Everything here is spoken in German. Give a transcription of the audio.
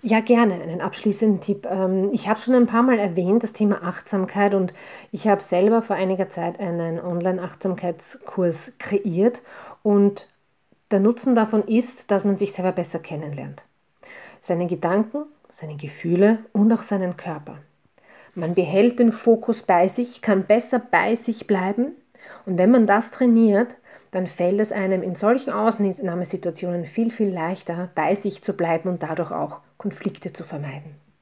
Ja, gerne, einen abschließenden Tipp. Ich habe schon ein paar Mal erwähnt, das Thema Achtsamkeit, und ich habe selber vor einiger Zeit einen Online-Achtsamkeitskurs kreiert, und der Nutzen davon ist, dass man sich selber besser kennenlernt. Seine Gedanken, seine Gefühle und auch seinen Körper. Man behält den Fokus bei sich, kann besser bei sich bleiben, und wenn man das trainiert, dann fällt es einem in solchen Ausnahmesituationen viel, viel leichter, bei sich zu bleiben und dadurch auch Konflikte zu vermeiden.